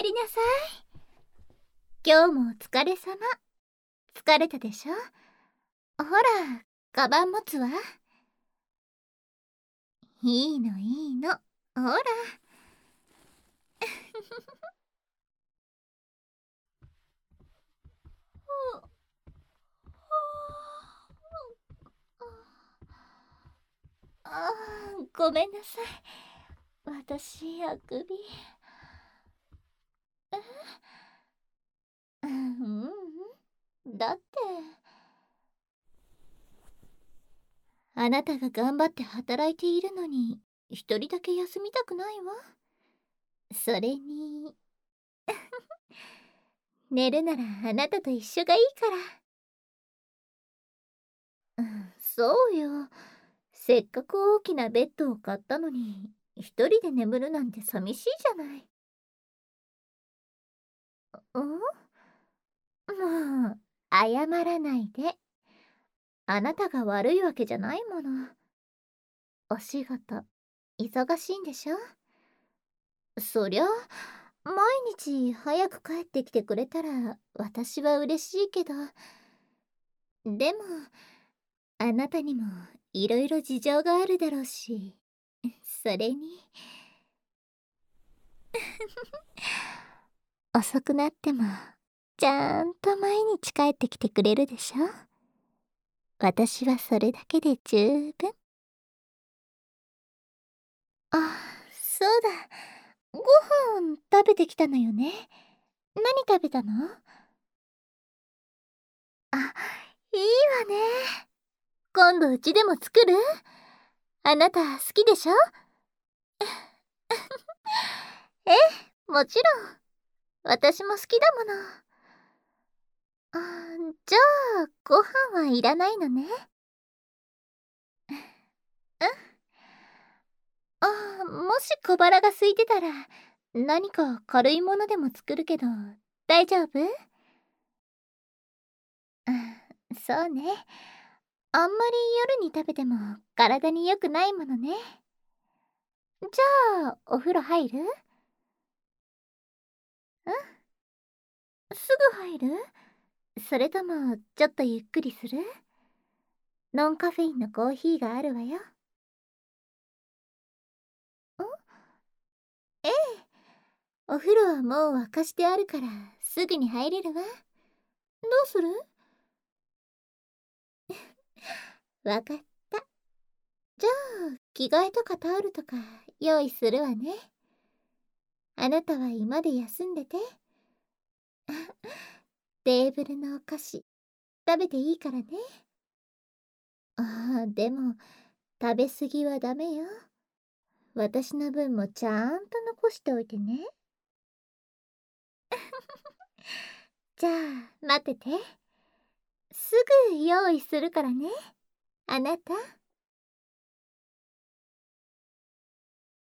えりなさい。今日もお疲れ様。疲れたでしょ？ほら、カバン持つわ。いいのいいの。ほら。ごめんなさい。私、あくび。だって、あなたが頑張って働いているのに、一人だけ休みたくないわ。それに、寝るならあなたと一緒がいいから。そうよ。せっかく大きなベッドを買ったのに、一人で眠るなんて寂しいじゃない。もう、謝らないで。あなたが悪いわけじゃないもの。お仕事、忙しいんでしょ？そりゃ、毎日早く帰ってきてくれたら私は嬉しいけど、でも、あなたにもいろいろ事情があるだろうし、それに、遅くなっても、ちゃんと毎日帰ってきてくれるでしょ？私はそれだけで十分。あ、そうだ。ご飯食べてきたのよね。何食べたの？あ、いいわね。今度うちでも作る？あなた好きでしょ？ええ、もちろん。私も好きだもの。じゃあ、ご飯はいらないのね。もし小腹が空いてたら、何か軽いものでも作るけど、大丈夫？そうね。あんまり夜に食べても体に良くないものね。じゃあ、お風呂入る？すぐ入る？それとも、ちょっとゆっくりする？ノンカフェインのコーヒーがあるわよ。ええ、お風呂はもう沸かしてあるから、すぐに入れるわ。どうする？わかった。じゃあ、着替えとかタオルとか用意するわね。あなたは居間で休んでて。テーブルのお菓子、食べていいからね。でも、食べ過ぎはダメよ。私の分もちゃんと残しておいてね。じゃあ、待ってて。すぐ用意するからね。あなた。